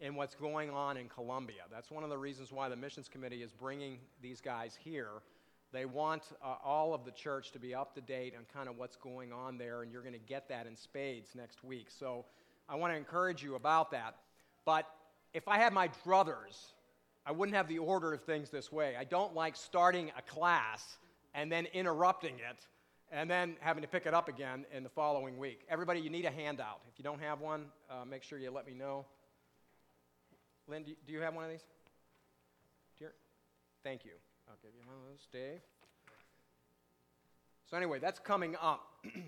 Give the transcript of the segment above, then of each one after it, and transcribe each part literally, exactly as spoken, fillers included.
in what's going on in Colombia. That's one of the reasons why the Missions Committee is bringing these guys here. They want uh, all of the church to be up to date on kind of what's going on there, and you're going to get that in spades next week. So I want to encourage you about that. But if I had my druthers, I wouldn't have the order of things this way. I don't like starting a class and then interrupting it and then having to pick it up again in the following week. Everybody, you need a handout. If you don't have one, uh, make sure you let me know. Lynn, do you, do you have one of these? Dear? Thank you. I'll give you one of those, Dave. So anyway, that's coming up.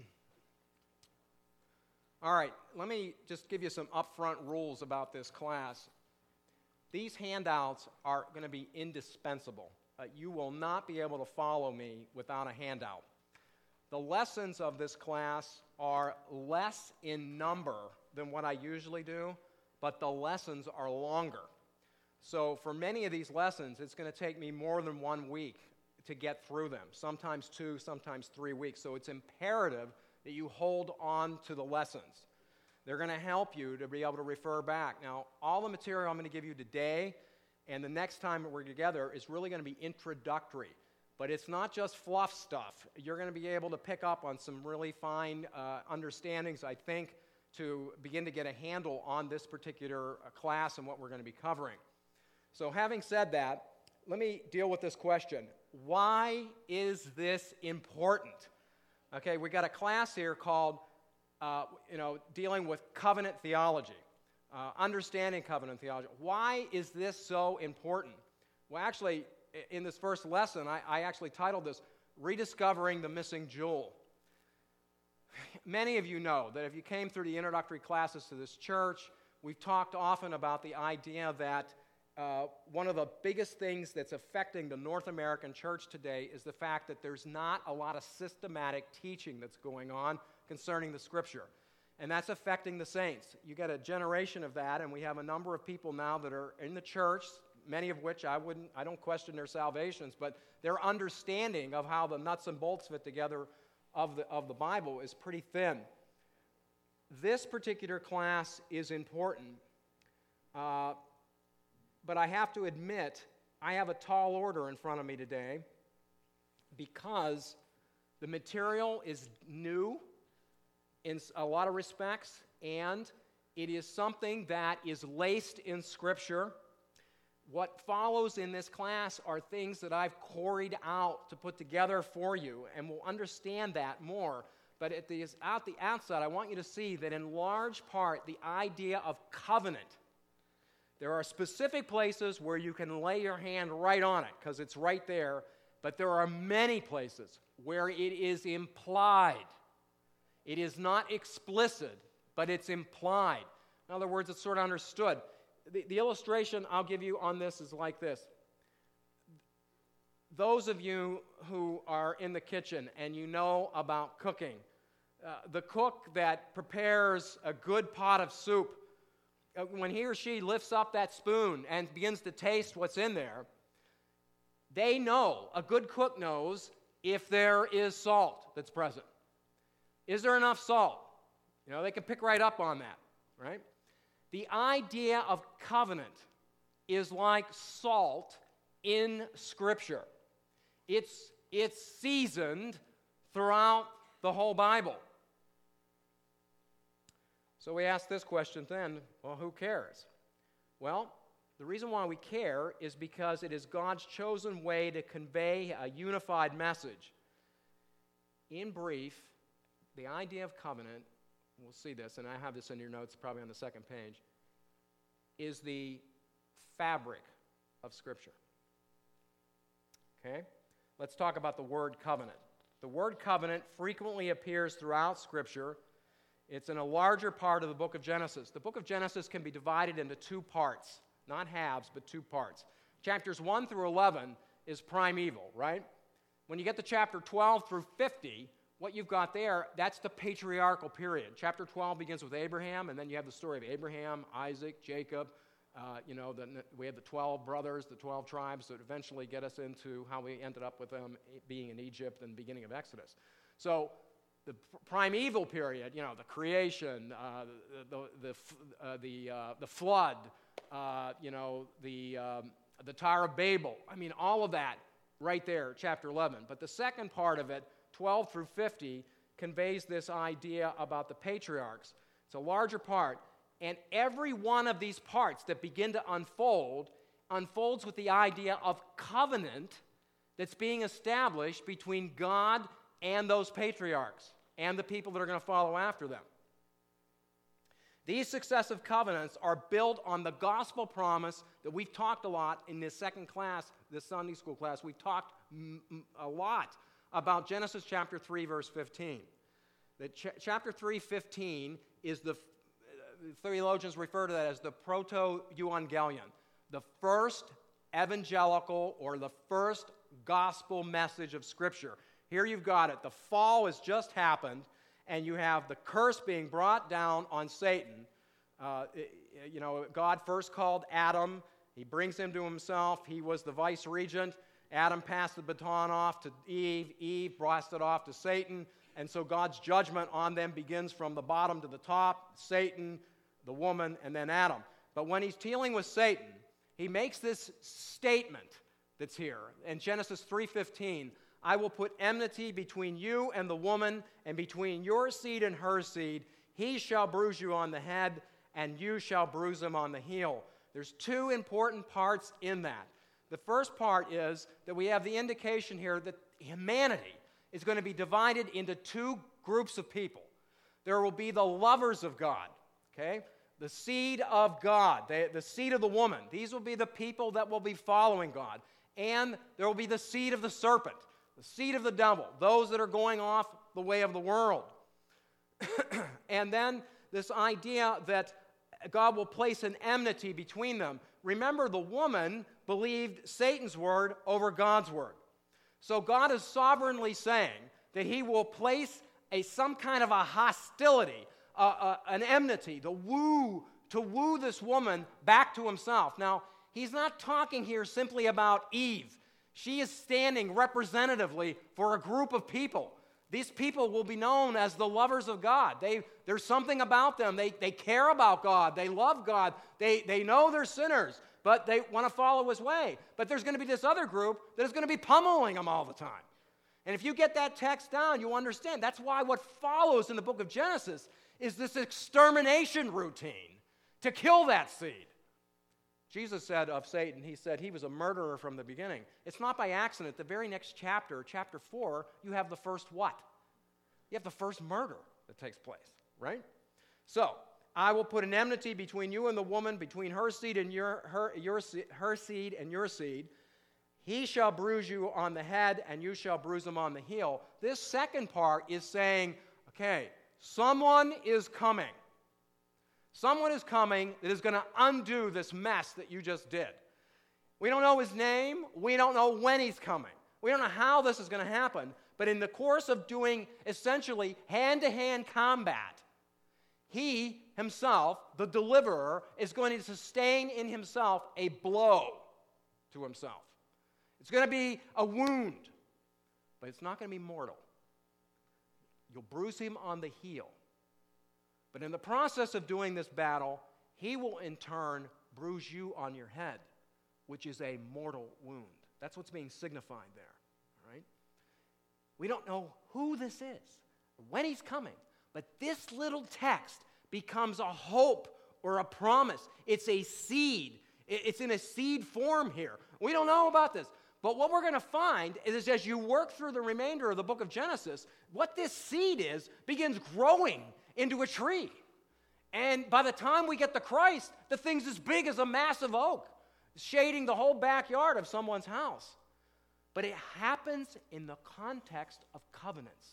All right, let me just give you some upfront rules about this class. These handouts are going to be indispensable. Uh, you will not be able to follow me without a handout. The lessons of this class are less in number than what I usually do, but the lessons are longer. So for many of these lessons, it's going to take me more than one week to get through them, sometimes two, sometimes three weeks. So it's imperative that you hold on to the lessons. They're going to help you to be able to refer back. Now, all the material I'm going to give you today and the next time that we're together is really going to be introductory. But it's not just fluff stuff. You're going to be able to pick up on some really fine uh, understandings, I think, to begin to get a handle on this particular uh, class and what we're going to be covering. So having said that, let me deal with this question. Why is this important? Okay, we got a class here called, uh, you know, dealing with covenant theology, uh, understanding covenant theology. Why is this so important? Well, actually, in this first lesson, I, I actually titled this, Rediscovering the Missing Jewel. Many of you know that if you came through the introductory classes to this church, we've talked often about the idea that uh, one of the biggest things that's affecting the North American church today is the fact that there's not a lot of systematic teaching that's going on concerning the Scripture. And that's affecting the saints. You get a generation of that, and we have a number of people now that are in the church, many of which I wouldn't, I don't question their salvations, but their understanding of how the nuts and bolts fit together of the, of the Bible is pretty thin. This particular class is important, uh, but I have to admit, I have a tall order in front of me today because the material is new in a lot of respects, and it is something that is laced in Scripture. What follows in this class are things that I've quarried out to put together for you, and we'll understand that more. But at the, at the outset, I want you to see that in large part, the idea of covenant, there are specific places where you can lay your hand right on it, because it's right there, but there are many places where it is implied. It is not explicit, but it's implied. In other words, it's sort of understood. The, the illustration I'll give you on this is like this. Those of you who are in the kitchen and you know about cooking, uh, the cook that prepares a good pot of soup, uh, when he or she lifts up that spoon and begins to taste what's in there, they know, a good cook knows, if there is salt that's present. Is there enough salt? You know, they can pick right up on that, right? The idea of covenant is like salt in Scripture. It's, it's seasoned throughout the whole Bible. So we ask this question then, well, who cares? Well, the reason why we care is because it is God's chosen way to convey a unified message. In brief, the idea of covenant, we'll see this, and I have this in your notes probably on the second page, is the fabric of Scripture. Okay? Let's talk about the word covenant. The word covenant frequently appears throughout Scripture. It's in a larger part of the book of Genesis. The book of Genesis can be divided into two parts, not halves, but two parts. Chapters one through eleven is primeval, right? When you get to chapter twelve through fifty, what you've got there, that's the patriarchal period. Chapter twelve begins with Abraham, and then you have the story of Abraham, Isaac, Jacob. Uh, you know, the, we have the twelve brothers, the twelve tribes that eventually get us into how we ended up with them being in Egypt and the beginning of Exodus. So the primeval period, you know, the creation, uh, the, the, the, uh, the, uh, the flood, uh, you know, the, um, the Tower of Babel. I mean, all of that right there, chapter eleven. But the second part of it, twelve through fifty, conveys this idea about the patriarchs. It's a larger part, and every one of these parts that begin to unfold unfolds with the idea of covenant that's being established between God and those patriarchs and the people that are going to follow after them. These successive covenants are built on the gospel promise that we've talked a lot in this second class, this Sunday school class. We've talked m- m- a lot about Genesis chapter three, verse fifteen. That ch- chapter three, fifteen is the, uh, theologians refer to that as the proto-evangelion, the first evangelical or the first gospel message of Scripture. Here you've got it. The fall has just happened, and you have the curse being brought down on Satan. Uh, it, you know, God first called Adam. He brings him to himself. He was the vice regent. Adam passed the baton off to Eve. Eve passed it off to Satan. And so God's judgment on them begins from the bottom to the top, Satan, the woman, and then Adam. But when he's dealing with Satan, he makes this statement that's here. In Genesis three fifteen, I will put enmity between you and the woman, and between your seed and her seed. He shall bruise you on the head, and you shall bruise him on the heel. There's two important parts in that. The first part is that we have the indication here that humanity is going to be divided into two groups of people. There will be the lovers of God, okay? The seed of God, the, the seed of the woman. These will be the people that will be following God. And there will be the seed of the serpent, the seed of the devil, those that are going off the way of the world. And then this idea that God will place an enmity between them. Remember, the woman believed Satan's word over God's word. So God is sovereignly saying that he will place a some kind of a hostility, uh, uh, an enmity, to woo, to woo this woman back to himself. Now, he's not talking here simply about Eve. She is standing representatively for a group of people. These people will be known as the lovers of God. They, there's something about them. They, they care about God. They love God. They, they know they're sinners, but they want to follow his way. But there's going to be this other group that is going to be pummeling them all the time. And if you get that text down, you understand. That's why what follows in the book of Genesis is this extermination routine to kill that seed. Jesus said of Satan, he said he was a murderer from the beginning. It's not by accident. The very next chapter, chapter four, you have the first what? You have the first murder that takes place, right? So, I will put an enmity between you and the woman, between her seed and your her your her seed and your seed. He shall bruise you on the head, and you shall bruise him on the heel. This second part is saying, okay, someone is coming. Someone is coming that is going to undo this mess that you just did. We don't know his name. We don't know when he's coming. We don't know how this is going to happen. But in the course of doing essentially hand-to-hand combat, he himself, the deliverer, is going to sustain in himself a blow to himself. It's going to be a wound, but it's not going to be mortal. You'll bruise him on the heel. But in the process of doing this battle, he will in turn bruise you on your head, which is a mortal wound. That's what's being signified there, all right? We don't know who this is, when he's coming, but this little text becomes a hope or a promise. It's a seed. It's in a seed form here. We don't know about this. But what we're going to find is as you work through the remainder of the book of Genesis, what this seed is begins growing into a tree. And by the time we get to Christ, the thing's as big as a massive oak, shading the whole backyard of someone's house. But it happens in the context of covenants.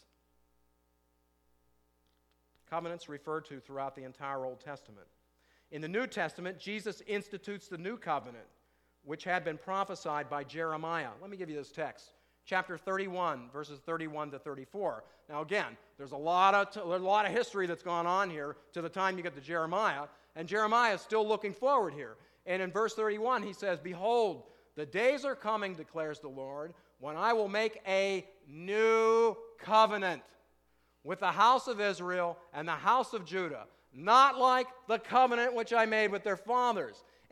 Covenants referred to throughout the entire Old Testament. In the New Testament, Jesus institutes the new covenant, which had been prophesied by Jeremiah. Let me give you this text. Chapter thirty-one, verses thirty-one to thirty-four. Now again, there's a lot of t- a lot of history that's gone on here to the time you get to Jeremiah, and Jeremiah is still looking forward here. And in verse thirty-one, he says, "Behold, the days are coming, declares the Lord, when I will make a new covenant with the house of Israel and the house of Judah, not like the covenant which I made with their fathers.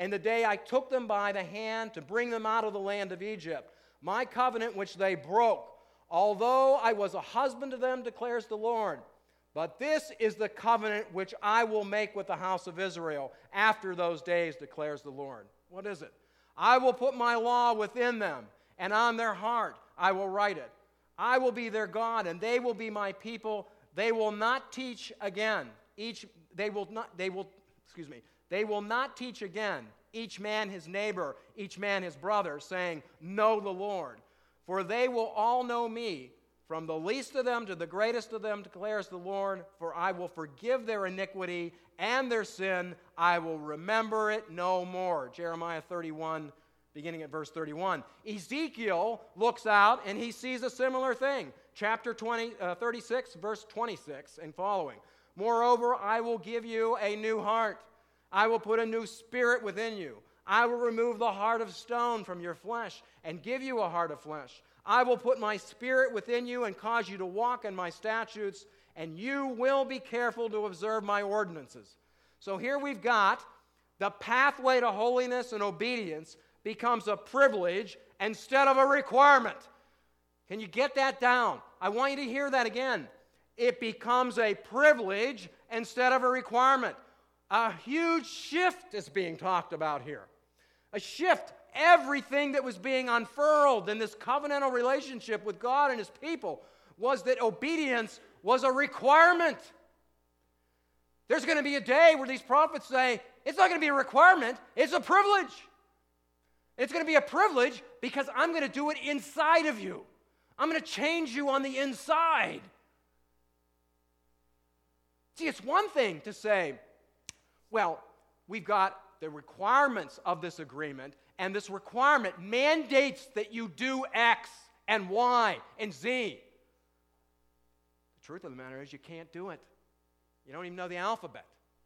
and the day I took them by the hand to bring them out of the land of Egypt, my covenant which they broke, although I was a husband to them, declares the Lord. But this is the covenant which I will make with the house of Israel after those days, declares the Lord. What is it? I will put my law within them, and on their heart I will write it. I will be their God, and they will be my people. They will not teach again. Each they will not they will excuse me. They will not teach again, each man his neighbor, each man his brother, saying, know the Lord. For they will all know me, from the least of them to the greatest of them, declares the Lord. For I will forgive their iniquity and their sin. I will remember it no more. Jeremiah thirty-one, beginning at verse thirty-one. Ezekiel looks out and he sees a similar thing. Chapter twenty, uh, thirty-six, verse twenty-six and following. Moreover, I will give you a new heart. I will put a new spirit within you. I will remove the heart of stone from your flesh and give you a heart of flesh. I will put my spirit within you and cause you to walk in my statutes, and you will be careful to observe my ordinances. So here we've got the pathway to holiness and obedience becomes a privilege instead of a requirement. Can you get that down? I want you to hear that again. It becomes a privilege instead of a requirement. A huge shift is being talked about here. A shift. Everything that was being unfurled in this covenantal relationship with God and his people was that obedience was a requirement. There's going to be a day where these prophets say, it's not going to be a requirement, it's a privilege. It's going to be a privilege because I'm going to do it inside of you. I'm going to change you on the inside. See, it's one thing to say, well, we've got the requirements of this agreement, and this requirement mandates that you do X and Y and Z. The truth of the matter is you can't do it. You don't even know the alphabet.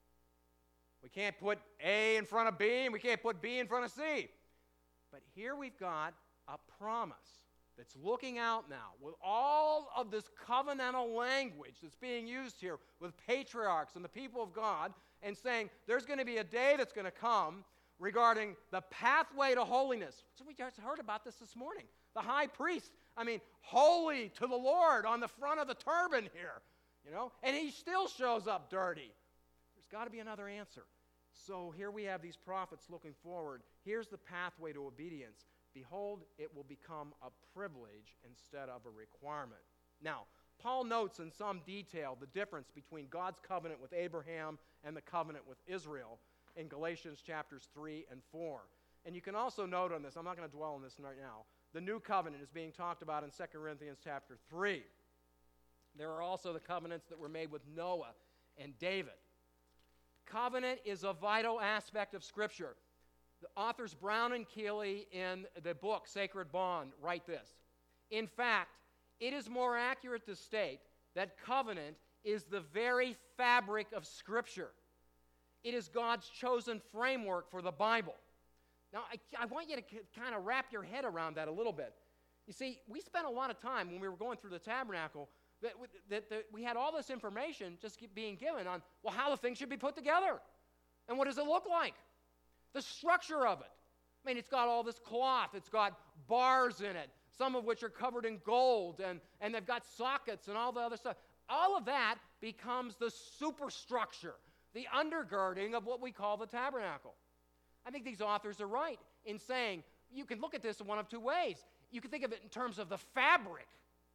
We can't put A in front of B, and we can't put B in front of C. But here we've got a promise that's looking out now with all of this covenantal language that's being used here with patriarchs and the people of God, and saying there's going to be a day that's going to come regarding the pathway to holiness. So we just heard about this this morning. The high priest, I mean, holy to the Lord on the front of the turban here, you know, and he still shows up dirty. There's got to be another answer. So here we have these prophets looking forward. Here's the pathway to obedience. Behold, it will become a privilege instead of a requirement. Now, Paul notes in some detail the difference between God's covenant with Abraham and the covenant with Israel in Galatians chapters three and four. And you can also note on this, I'm not going to dwell on this right now, the new covenant is being talked about in Second Corinthians chapter three. There are also the covenants that were made with Noah and David. Covenant is a vital aspect of Scripture. The authors Brown and Keeley in the book Sacred Bond write this. In fact, it is more accurate to state that covenant is the very fabric of Scripture. It is God's chosen framework for the Bible. Now, I, I want you to c- kind of wrap your head around that a little bit. You see, we spent a lot of time when we were going through the tabernacle that, that, that we had all this information just keep being given on, well, how the thing should be put together. And what does it look like? The structure of it. I mean, it's got all this cloth. It's got bars in it, some of which are covered in gold, and, and they've got sockets and all the other stuff. All of that becomes the superstructure, the undergirding of what we call the tabernacle. I think these authors are right in saying you can look at this in one of two ways. You can think of it in terms of the fabric,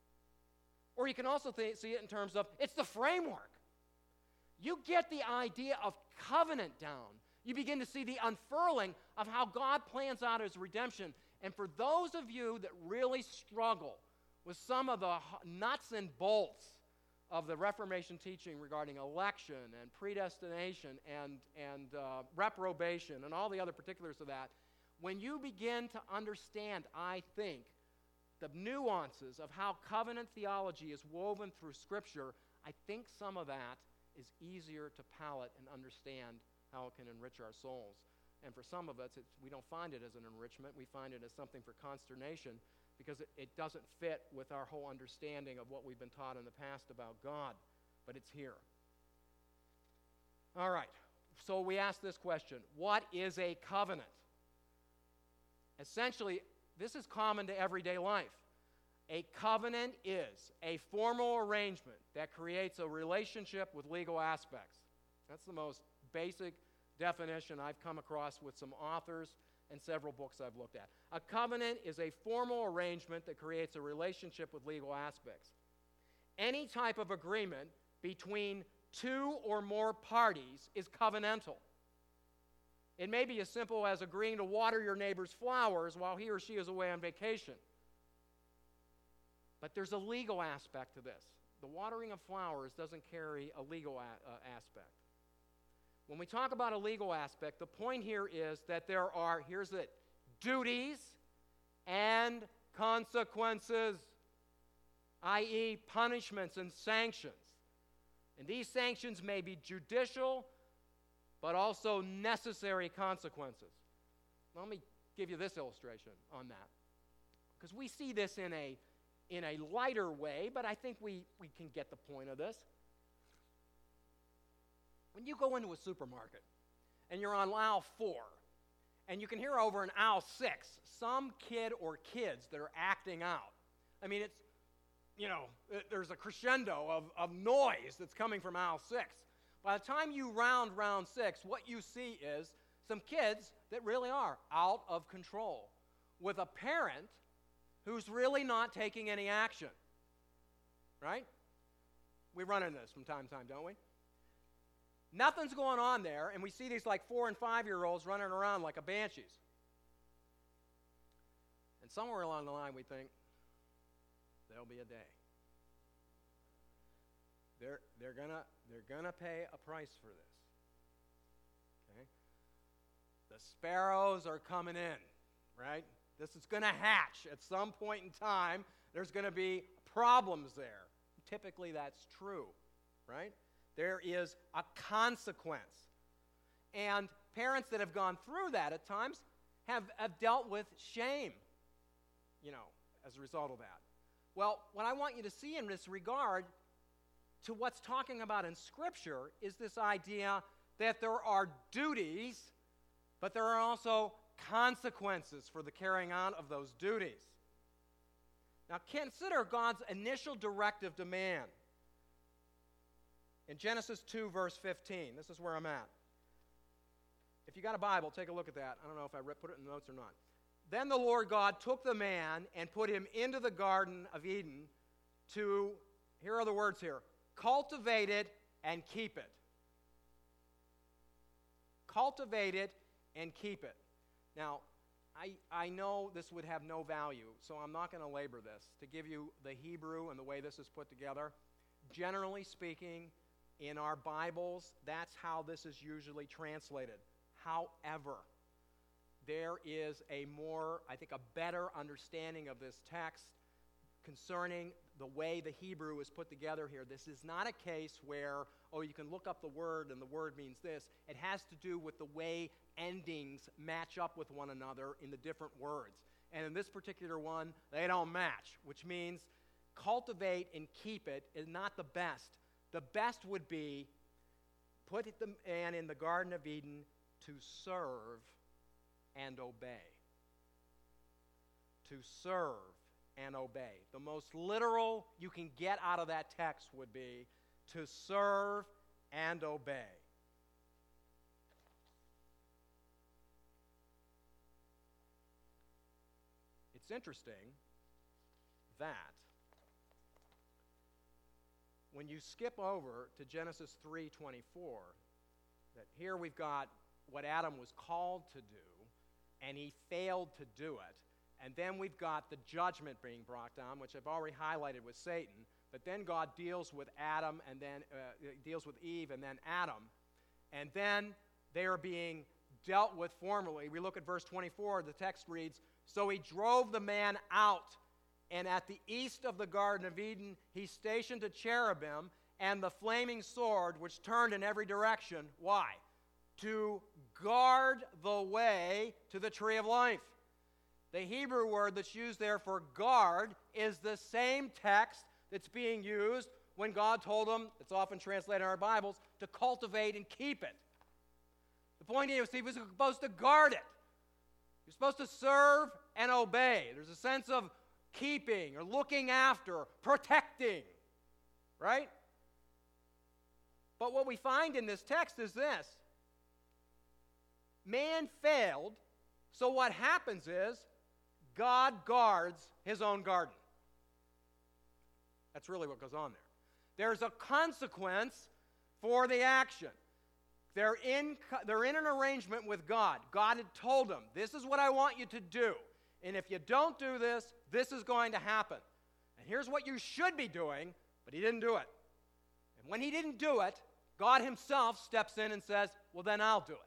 or you can also th- see it in terms of it's the framework. You get the idea of covenant down. You begin to see the unfurling of how God plans out his redemption. And for those of you that really struggle with some of the nuts and bolts of the Reformation teaching regarding election and predestination and, and uh, reprobation and all the other particulars of that, when you begin to understand, I think, the nuances of how covenant theology is woven through Scripture, I think some of that is easier to palate and understand how it can enrich our souls. And for some of us, it's, we don't find it as an enrichment. We find it as something for consternation because it, it doesn't fit with our whole understanding of what we've been taught in the past about God. But it's here. All right. so we ask this question: what is a covenant? Essentially, this is common to everyday life. A covenant is a formal arrangement that creates a relationship with legal aspects. That's the most basic definition I've come across with some authors and several books I've looked at. A covenant is a formal arrangement that creates a relationship with legal aspects. Any type of agreement between two or more parties is covenantal. It may be as simple as agreeing to water your neighbor's flowers while he or she is away on vacation. But there's a legal aspect to this. The watering of flowers doesn't carry a legal a- uh, aspect. When we talk about a legal aspect, the point here is that there are, here's it, duties and consequences, that is punishments and sanctions. And these sanctions may be judicial, but also necessary consequences. Let me give you this illustration on that, because we see this in a in a lighter way, but I think we, we can get the point of this. When you go into a supermarket and you're on aisle four, and you can hear over in aisle six some kid or kids that are acting out. I mean, it's, you know, there's a crescendo of, of noise that's coming from aisle six. By the time you round round six, what you see is some kids that really are out of control, with a parent who's really not taking any action, right? We run into this from time to time, don't we? Nothing's going on there, and we see these like four and five-year-olds running around like a banshees. And somewhere along the line we think, there'll be a day. They're, they're gonna, they're gonna pay a price for this. Okay? The sparrows are coming in, right? This is going to hatch at some point in time. There's going to be problems there. Typically, that's true, right? There is a consequence. And parents that have gone through that at times have, have dealt with shame, you know, as a result of that. Well, what I want you to see in this regard to what's talking about in Scripture is this idea that there are duties, but there are also consequences for the carrying on of those duties. Now consider God's initial directive demand. In Genesis two, verse fifteen, this is where I'm at. If you got a Bible, take a look at that. I don't know if I put it in the notes or not. Then the Lord God took the man and put him into the Garden of Eden to, here are the words here, cultivate it and keep it. Cultivate it and keep it. Now, I, I know this would have no value, so I'm not going to labor this to give you the Hebrew and the way this is put together. Generally speaking, in our Bibles, that's how this is usually translated. However, there is a more, I think, a better understanding of this text concerning the way the Hebrew is put together here. This is not a case where, oh, you can look up the word and the word means this. It has to do with the way endings match up with one another in the different words. And in this particular one, they don't match, which means cultivate and keep it is not the best. The best would be put the man in the Garden of Eden to serve and obey. To serve and obey. The most literal you can get out of that text would be to serve and obey. It's interesting that when you skip over to Genesis three twenty-four, that here we've got what Adam was called to do, and he failed to do it. And then we've got the judgment being brought down, which I've already highlighted with Satan. But then God deals with Adam, and then uh, deals with Eve, and then Adam. And then they are being dealt with formally. We look at verse twenty-four. The text reads, "So he drove the man out, and at the east of the Garden of Eden he stationed a cherubim and the flaming sword, which turned in every direction." Why? To guard the way to the tree of life. The Hebrew word that's used there for guard is the same text that's being used when God told them, it's often translated in our Bibles, to cultivate and keep it. point is he was supposed to guard it. You're supposed to serve and obey. There's a sense of keeping or looking after, protecting, right? But what we find in this text is this. Man failed, so what happens is God guards his own garden. That's really what goes on there. There's a consequence for the action. They're in, they're in an arrangement with God. God had told them, this is what I want you to do. And if you don't do this, this is going to happen. And here's what you should be doing, but he didn't do it. And when he didn't do it, God himself steps in and says, well, then I'll do it.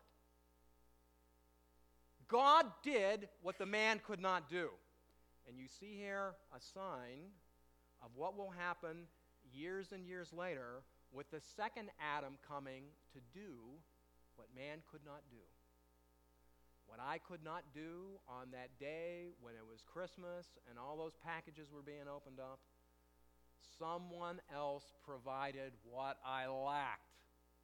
God did what the man could not do. And you see here a sign of what will happen years and years later with the second Adam coming to do what man could not do. What I could not do on that day when it was Christmas and all those packages were being opened up, someone else provided what I lacked.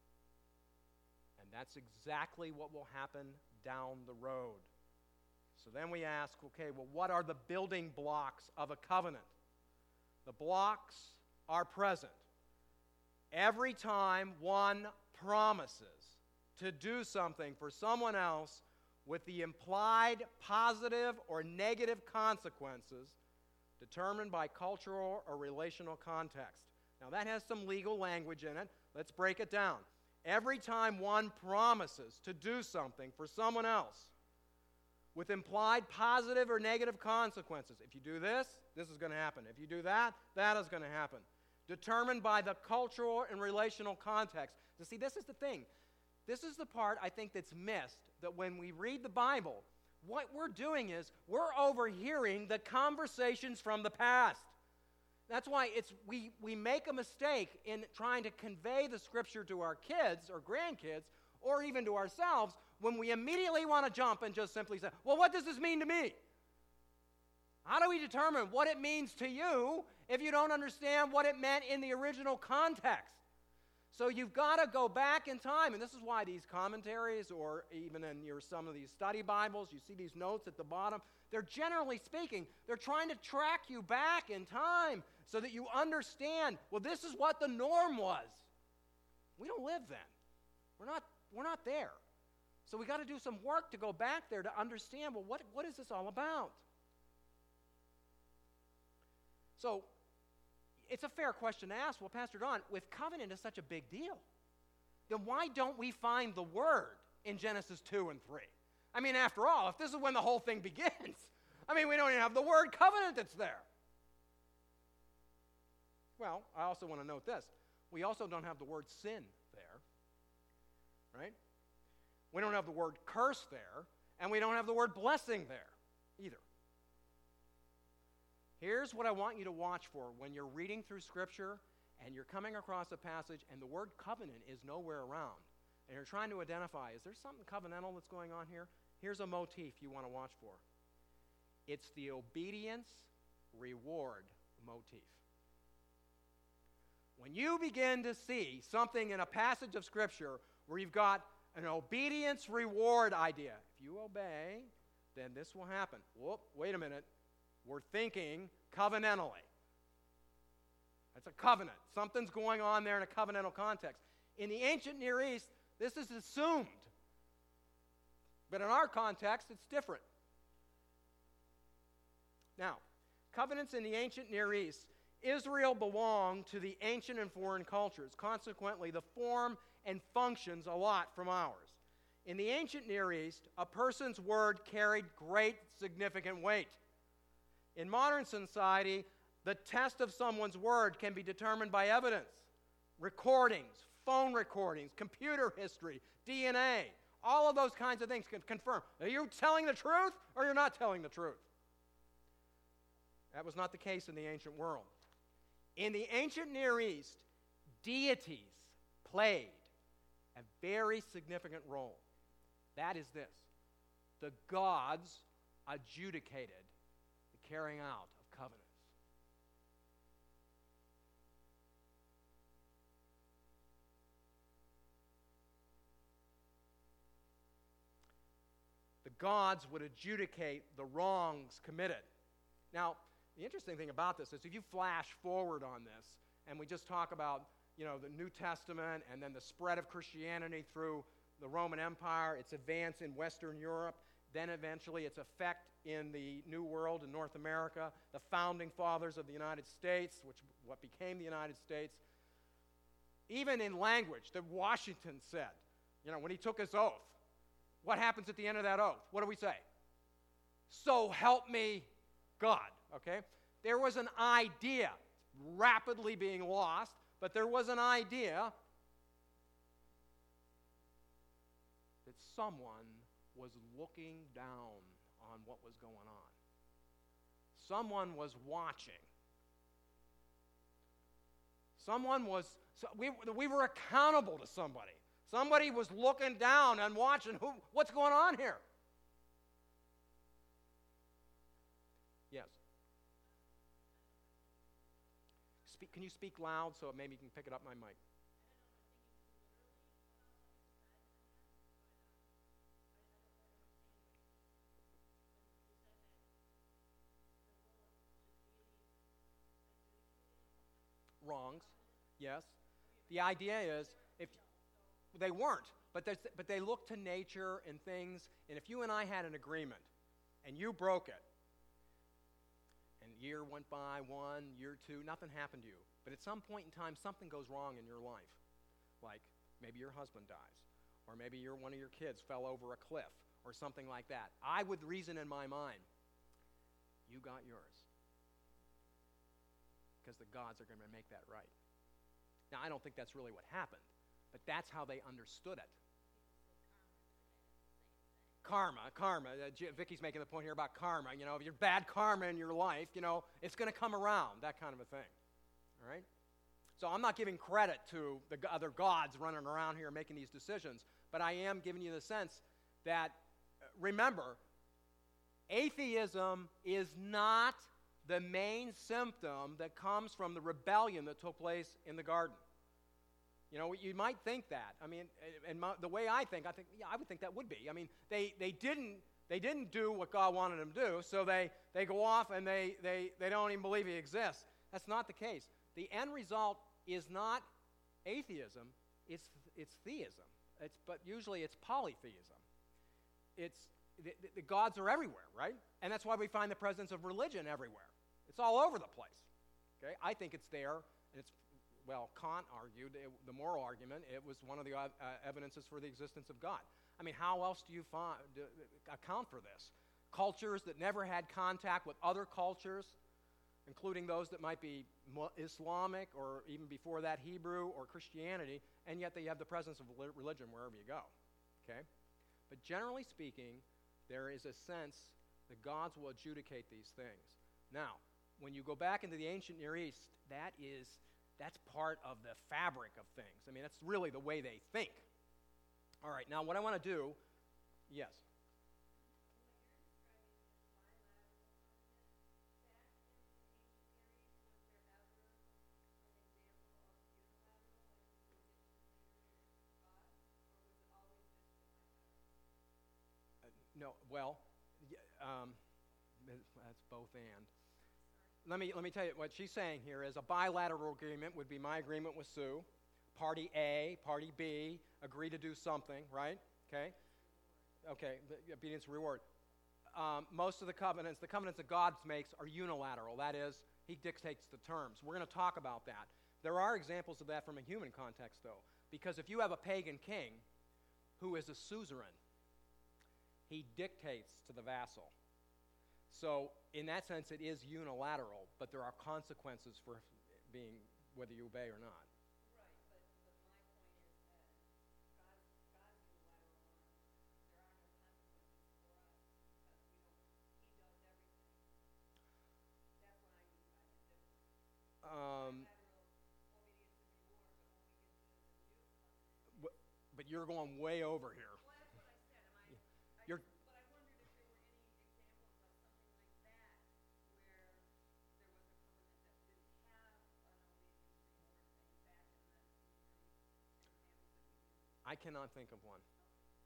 And that's exactly what will happen down the road. So then we ask, okay, well, what are the building blocks of a covenant? The blocks are present. Every time one promises to do something for someone else with the implied positive or negative consequences determined by cultural or relational context. Now that has some legal language in it. Let's break it down. Every time one promises to do something for someone else with implied positive or negative consequences, if you do this, this is going to happen. If you do that, that is going to happen. Determined by the cultural and relational context. You see, this is the thing. This is the part I think that's missed, that when we read the Bible, what we're doing is we're overhearing the conversations from the past. That's why it's we, we make a mistake in trying to convey the Scripture to our kids or grandkids or even to ourselves when we immediately want to jump and just simply say, well, what does this mean to me? How do we determine what it means to you if you don't understand what it meant in the original context? So you've got to go back in time, and this is why these commentaries, or even in your some of these study Bibles, you see these notes at the bottom, they're generally speaking, they're trying to track you back in time so that you understand, well, this is what the norm was. We don't live then. We're not, we're not there. So we got to do some work to go back there to understand, well, what, what is this all about? So it's a fair question to ask, well, Pastor Don, if covenant is such a big deal, then why don't we find the word in Genesis two and three? I mean, after all, if this is when the whole thing begins, I mean, we don't even have the word covenant that's there. Well, I also want to note this. We also don't have the word sin there, right? We don't have the word curse there, and we don't have the word blessing there either. Here's what I want you to watch for when you're reading through Scripture and you're coming across a passage and the word covenant is nowhere around, and you're trying to identify, is there something covenantal that's going on here? Here's a motif you want to watch for. It's the obedience reward motif. When you begin to see something in a passage of Scripture where you've got an obedience reward idea, if you obey, then this will happen. Whoop, wait a minute. We're thinking covenantally. That's a covenant. Something's going on there in a covenantal context. In the ancient Near East, this is assumed. But in our context, it's different. Now, covenants in the ancient Near East, Israel belonged to the ancient and foreign cultures. Consequently, the form and functions a lot from ours. In the ancient Near East, a person's word carried great significant weight. In modern society, the test of someone's word can be determined by evidence, recordings, phone recordings, computer history, D N A. All of those kinds of things can confirm. Are you telling the truth or you're not telling the truth? That was not the case in the ancient world. In the ancient Near East, deities played a very significant role. That is this: the gods adjudicated the carrying out of covenants. gods would adjudicate the wrongs committed. Now, the interesting thing about this is if you flash forward on this, and we just talk about, you know, the New Testament and then the spread of Christianity through the Roman Empire, its advance in Western Europe, then eventually its effect in the New World in North America, the founding fathers of the United States, which what became the United States. Even in language that Washington said, you know, when he took his oath, what happens at the end of that oath? What do we say? So help me God, okay? There was an idea, rapidly being lost, but there was an idea that someone was looking down on what was going on. Someone was watching. Someone was, so we, we were accountable to somebody. Somebody was looking down and watching, who, what's going on here? Yes. Speak, can you speak loud so maybe you can pick it up my mic? Wrongs, yes. The idea is, if they weren't, but, but they look to nature and things, and if you and I had an agreement, and you broke it, and year went by, one, year two, nothing happened to you, but at some point in time, something goes wrong in your life, like maybe your husband dies, or maybe your, one of your kids fell over a cliff, or something like that. I would reason in my mind, you got yours. Because the gods are going to make that right. Now, I don't think that's really what happened, but that's how they understood it. Karma, karma. Uh, J- Vicky's making the point here about karma. You know, if you're bad karma in your life, you know, it's going to come around, that kind of a thing. All right? So I'm not giving credit to the g- other gods running around here making these decisions, but I am giving you the sense that, uh, remember, atheism is not the main symptom that comes from the rebellion that took place in the garden. You know, you might think that. I mean, and my, the way I think, I think, yeah, I would think that would be. I mean, they, they didn't they didn't do what God wanted them to do, so they, they go off and they, they, they don't even believe He exists. That's not the case. The end result is not atheism, it's, it's theism. It's, but usually it's polytheism. It's, the, the gods are everywhere, right? And that's why we find the presence of religion everywhere. It's all over the place. Okay, I think it's there, and it's, well, Kant argued, it, the moral argument, it was one of the uh, evidences for the existence of God. I mean, how else do you find, do, account for this? Cultures that never had contact with other cultures, including those that might be Islamic or even before that Hebrew or Christianity, and yet they have the presence of religion wherever you go. Okay? But generally speaking, there is a sense that gods will adjudicate these things. Now, when you go back into the ancient Near East, that is, that's part of the fabric of things. I mean, that's really the way they think. All right, now what I want to do, yes. Uh, no, well, um, that's both and. Let me, let me tell you, what she's saying here is a bilateral agreement would be my agreement with Sue. Party A, party B, agree to do something, right? Okay? Okay, obedience and reward. Um, most of the covenants, the covenants that God makes are unilateral. That is, He dictates the terms. We're going to talk about that. There are examples of that from a human context, though, because if you have a pagan king who is a suzerain, he dictates to the vassal. So, in that sense, it is unilateral, but there are consequences for being, whether you obey or not. Right, but, but my point is that God's, God's unilateral one, there are no consequences for us because we don't, He does everything. That's what I mean by the difference. Um, Bilateral obedience and reward, but when we get to the new covenant. but, but you're going way over here. Well, that's what I said. Am I, I You're, just, but I wondered if there were any examples of something like that where there was a covenant that didn't have an obedience and reward thing back in the, in the Near East. Examples that we can. I cannot think of one.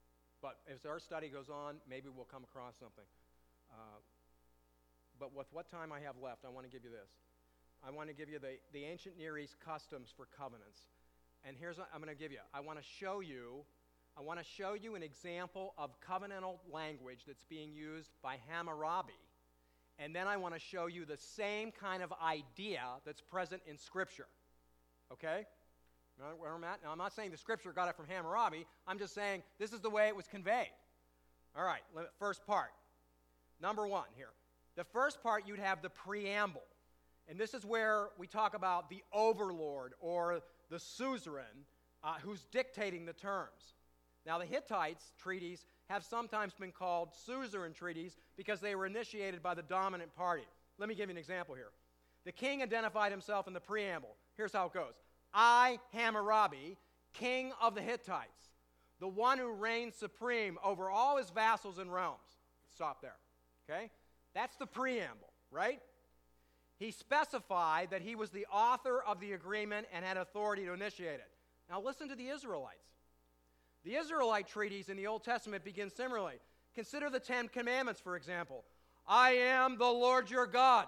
But as our study goes on, maybe we'll come across something. Uh, but with what time I have left, I want to give you this. I want to give you the, the ancient Near East customs for covenants. And here's what I'm going to give you. I want to show you, I want to show you an example of covenantal language that's being used by Hammurabi. And then I want to show you the same kind of idea that's present in Scripture. Okay? You know where I'm at? Now, I'm not saying the Scripture got it from Hammurabi. I'm just saying this is the way it was conveyed. All right, first part. Number one here. The first part, you'd have the preamble. And this is where we talk about the overlord or the suzerain uh, who's dictating the terms. Now, the Hittites treaties have sometimes been called suzerain treaties because they were initiated by the dominant party. Let me give you an example here. The king identified himself in the preamble. Here's how it goes. I, Hammurabi, king of the Hittites, the one who reigns supreme over all his vassals and realms. Stop there, okay? That's the preamble, right? He specified that he was the author of the agreement and had authority to initiate it. Now listen to the Israelites. The Israelite treaties in the Old Testament begin similarly. Consider the Ten Commandments, for example. I am the Lord your God.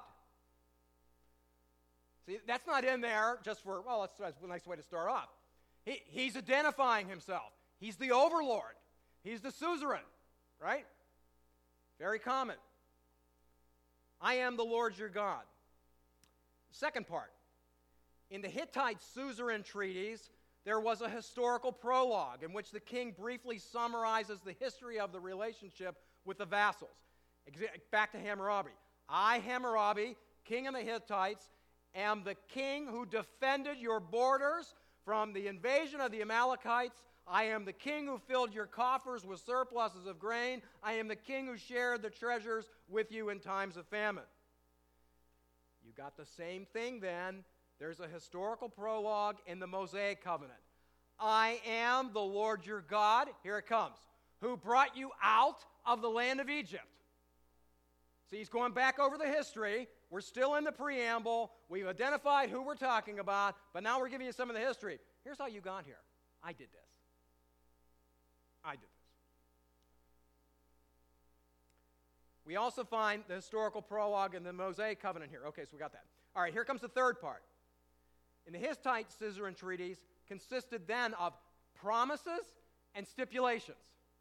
See, that's not in there just for, well, that's, that's a nice way to start off. He, he's identifying himself. He's the overlord. He's the suzerain, right? Very common. I am the Lord your God. Second part. In the Hittite suzerain treaties, there was a historical prologue in which the king briefly summarizes the history of the relationship with the vassals. Back to Hammurabi. I, Hammurabi, king of the Hittites, am the king who defended your borders from the invasion of the Amalekites. I am the king who filled your coffers with surpluses of grain. I am the king who shared the treasures with you in times of famine. You got the same thing then. There's a historical prologue in the Mosaic covenant. I am the Lord your God, here it comes, who brought you out of the land of Egypt. See, he's going back over the history. We're still in the preamble. We've identified who we're talking about, but now we're giving you some of the history. Here's how you got here. I did this. I did this. We also find the historical prologue in the Mosaic covenant here. Okay, so we got that. All right, here comes the third part. In the Hittite suzerain treaties consisted then of promises and stipulations.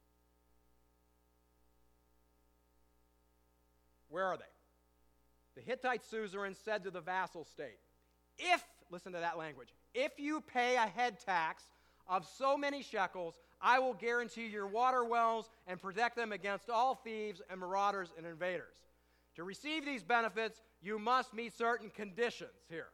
Where are they? The Hittite suzerain said to the vassal state, if, listen to that language, if you pay a head tax of so many shekels, I will guarantee your water wells and protect them against all thieves and marauders and invaders. To receive these benefits, you must meet certain conditions here.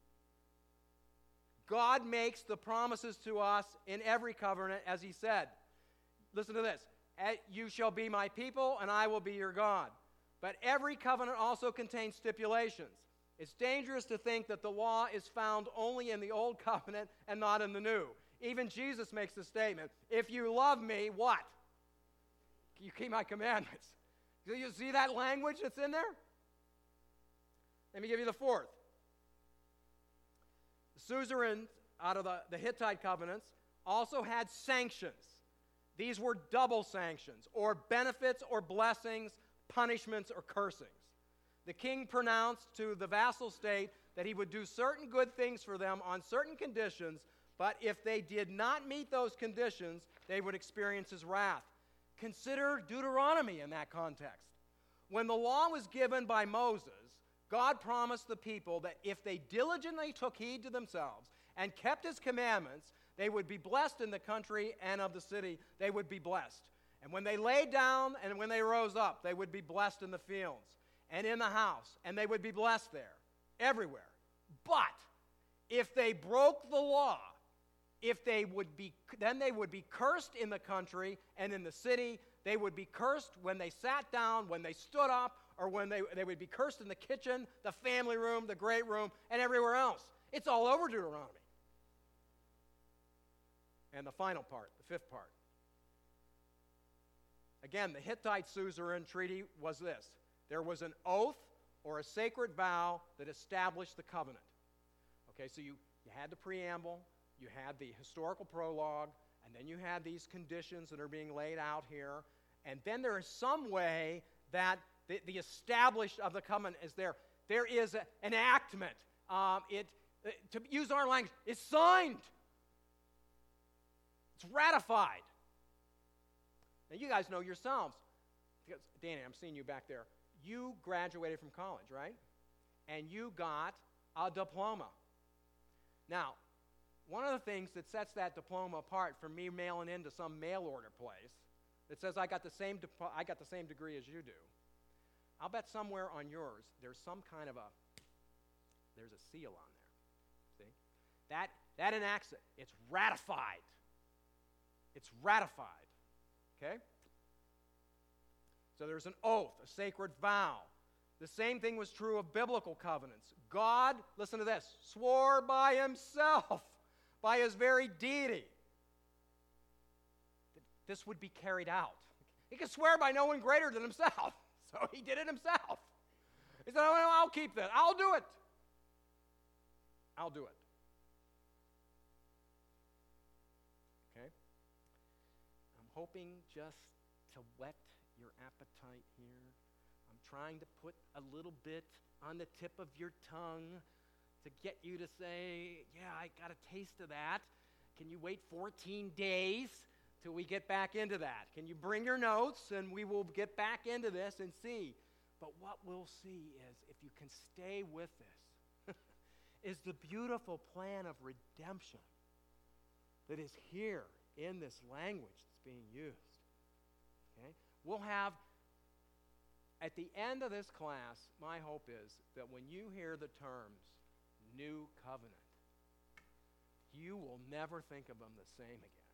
God makes the promises to us in every covenant, as he said. Listen to this. You shall be my people, and I will be your God. But every covenant also contains stipulations. It's dangerous to think that the law is found only in the old covenant and not in the new. Even Jesus makes the statement, if you love me, what? You keep my commandments. Do you see that language that's in there? Let me give you the fourth. The suzerain out of the, the Hittite covenants also had sanctions. These were double sanctions, or benefits or blessings, punishments or cursings. The king pronounced to the vassal state that he would do certain good things for them on certain conditions, but if they did not meet those conditions, they would experience his wrath. Consider Deuteronomy in that context. When the law was given by Moses, God promised the people that if they diligently took heed to themselves and kept his commandments, they would be blessed in the country and of the city. They would be blessed. And when they lay down and when they rose up, they would be blessed in the fields and in the house, and they would be blessed there, everywhere. But if they broke the law, if they would be, then they would be cursed in the country and in the city. They would be cursed when they sat down, when they stood up, or when they, they would be cursed in the kitchen, the family room, the great room, and everywhere else. It's all over Deuteronomy. And the final part, the fifth part. Again, the Hittite suzerain treaty was this. There was an oath or a sacred vow that established the covenant. Okay, so you, you had the preamble, you had the historical prologue, And then you have these conditions that are being laid out here. And then there is some way that the, the established of the covenant is there. There is a, an enactment. Um, it, uh, to use our language, it's signed. It's ratified. Now, you guys know yourselves, because, Danny, I'm seeing you back there. You graduated from college, right? And you got a diploma. Now, one of the things that sets that diploma apart from me mailing into some mail order place that says I got the same dip- I got the same degree as you do, I'll bet somewhere on yours there's some kind of a there's a seal on there. See? That that enacts it. It's ratified. It's ratified. Okay? So there's an oath, a sacred vow. The same thing was true of biblical covenants. God, listen to this, swore by himself, by his very deity, that this would be carried out. He could swear by no one greater than himself, so he did it himself. He said, oh, I'll keep that. I'll do it. I'll do it. Okay? I'm hoping just to whet your appetite here. I'm trying to put a little bit on the tip of your tongue to get you to say, yeah, I got a taste of that. Can you wait fourteen days till we get back into that? Can you bring your notes and we will get back into this and see? But what we'll see is, if you can stay with this, is the beautiful plan of redemption that is here in this language that's being used. Okay? We'll have, at the end of this class, my hope is that when you hear the terms New Covenant, you will never think of them the same again.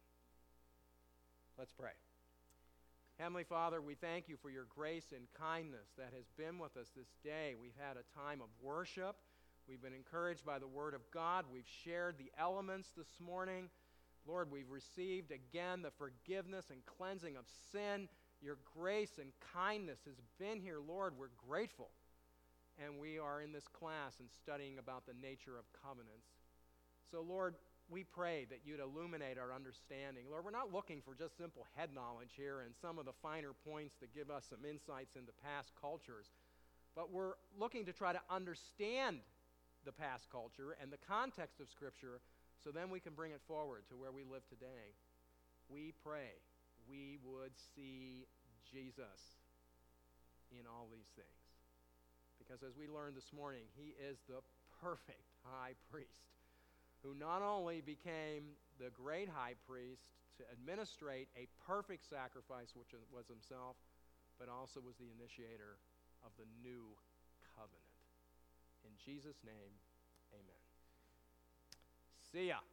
Let's pray. Heavenly Father, we thank you for your grace and kindness that has been with us this day. We've had a time of worship. We've been encouraged by the Word of God. We've shared the elements this morning. Lord, we've received again the forgiveness and cleansing of sin. Your grace and kindness has been here, Lord. We're grateful. And we are in this class and studying about the nature of covenants. So, Lord, we pray that you'd illuminate our understanding. Lord, we're not looking for just simple head knowledge here and some of the finer points that give us some insights into past cultures, but we're looking to try to understand the past culture and the context of Scripture so then we can bring it forward to where we live today. We pray we would see Jesus in all these things. Because as we learned this morning, he is the perfect high priest who not only became the great high priest to administrate a perfect sacrifice, which was himself, but also was the initiator of the new covenant. In Jesus' name, amen. See ya.